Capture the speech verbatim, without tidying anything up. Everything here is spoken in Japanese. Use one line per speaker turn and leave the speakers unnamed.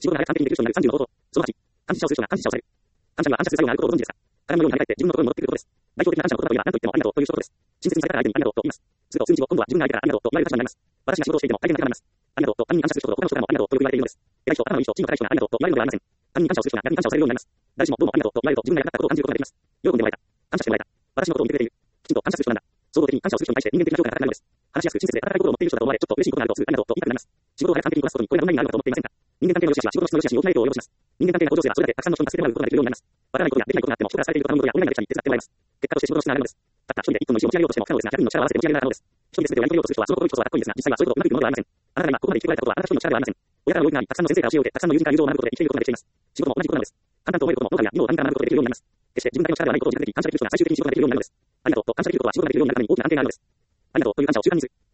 仕事の中で完璧にできる人になるさんじゅうの方法。そのはち、感謝をする人が感謝をされる。感謝には感謝する作用があることをご存知ですか？鏡のように跳ね返って自分のところに戻ってくることです。代表的な感謝の言葉というのは何と言ってもありがとうという一言です。親切にされたら相手にありがとうと言います。すると数日後、今度は自分が相手からありがとうと言われる立場になります。私が仕事をしていても大変な手がなります。ありがとうと他人に感謝する人と他の人からもありがとうと言われているのです。偉い人、頭のいい人、地位の高い人がありがとうと言われるのではありません。他人に感謝をする人が逆に感謝をされるようになります。誰しもどうもありがとうと言われると自分が役立ったことを感じることができます。喜んでもらえた。感謝してもらえた。私のことを見てくれている。きちんと感謝する人なんだ。総合的に感謝をする人に対して人間的な評価が高くなるのです。話しやすく親切で温かい心を持っている人だと思われ、ちょっと嬉しいことがあるとすぐありがとうと言いたくなります。仕事を早く完璧にこなすことにこれがうまいになるのだと思っていませんか？人間関係の良し悪しは仕事の質の良し悪しに大きな影響を及ぼします。人間関係が向上すればそれだけたくさんの人に助けてもらうことができるようになります。わからないことやできないことがあっても人からされていることのことやお願いができたり手伝ってもらいます。結果として仕事の質が上がるのです。たった一人で一本の石を持ち上げようとしても不可能ですが、ひゃくにんの力を合わせて持ち上げられるのです。一人で全てをやり遂げようとする人はその心にこそはかっこいいですが、実際はそういうことをうまくいくものではありません。あなたが今ここまで生きてこられたことはあなた一人の力ではありません。親からの養育があり、たくさんの先生から教えを受け、たくさんの友人から友情を学ぶことで生きていることができています。仕事も同じことなのです。簡単と思えることもノウハウや技能を他人から学ぶことでできるようになります。決して自分だけの力ではないことを自覚でき、感謝できる人が最終的に仕事ができるようになるのです。ありがとうと感謝できることは仕事ができるようになるために大きな関係があるのです。ありがとうという感謝を習慣にする。